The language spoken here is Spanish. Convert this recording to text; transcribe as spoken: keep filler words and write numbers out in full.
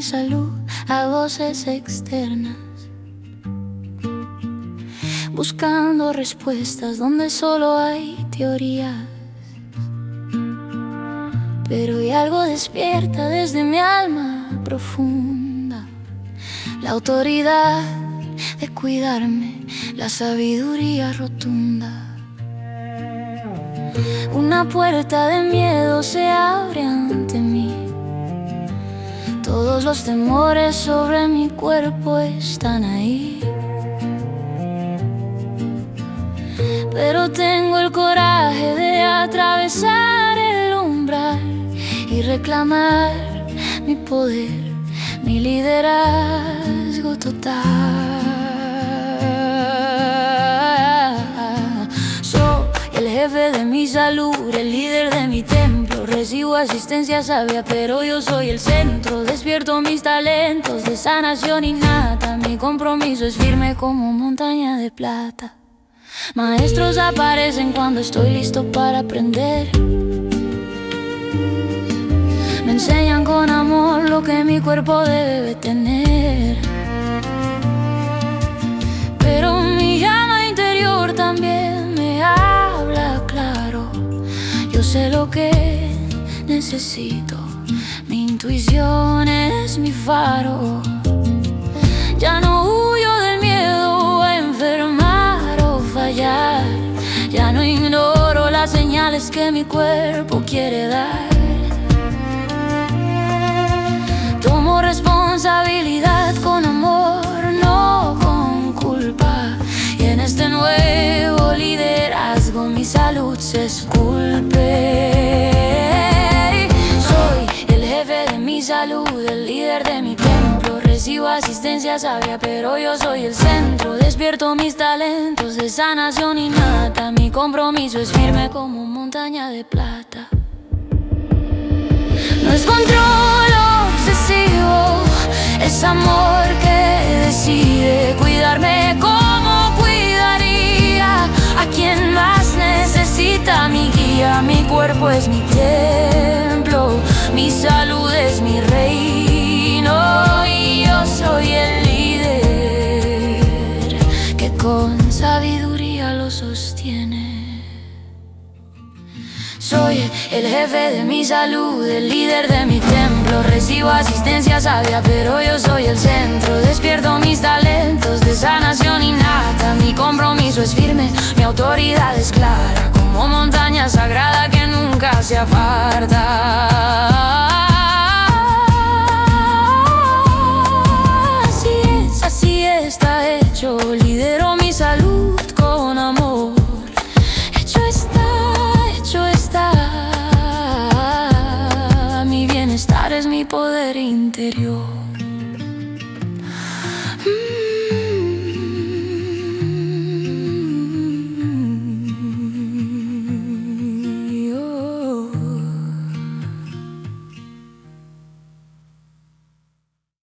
salud a voces externas, buscando respuestas donde solo hay teorías. Pero hay algo despierta desde mi alma profunda, la autoridad de cuidarme, la sabiduría rotunda. Una puerta de miedo se abre ante mí. Todos los temores sobre mi cuerpo están ahí, pero tengo el coraje de atravesar el umbral y reclamar mi poder, mi liderazgo total. Soy el jefe de mi salud, el líder de mi templo. Recibo asistencia sabia, pero yo soy el centro. Despierto mis talentos de sanación innata. Mi compromiso es firme como montaña de plata. Maestros aparecen cuando estoy listo para aprender. Me enseñan con amor lo que mi cuerpo debe tener. Pero mi llama interior también me habla claro. Yo sé lo que necesito, mi intuición es mi faro. Ya no huyo del miedo a enfermar o fallar. Ya no ignoro las señales que mi cuerpo quiere dar. Tomo responsabilidad con amor, no con culpa. Y en este nuevo liderazgo mi salud se esculpe. Soy el jefe de mi salud, el líder de mi templo. Recibo asistencia sabia, pero yo soy el centro. Despierto mis talentos de sanación innata. Mi compromiso es firme como montaña de plata. No es control obsesivo, es amor que decide cuidarme como cuidaría a quien más necesita. Mi guía, mi cuerpo es mi templo, mi salud es mi reino. Y yo soy el líder que con sabiduría lo sostiene. Soy el jefe de mi salud, el líder de mi templo. Recibo asistencia sabia, pero yo soy el centro. Despierto mis talentos de sanación innata. Mi compromiso es firme, mi autoridad es clara, como montaña sagrada que nunca se aparta. Así es, así está hecho. Lidero mi salud con amor. Hecho está. Mi bienestar es mi poder interior.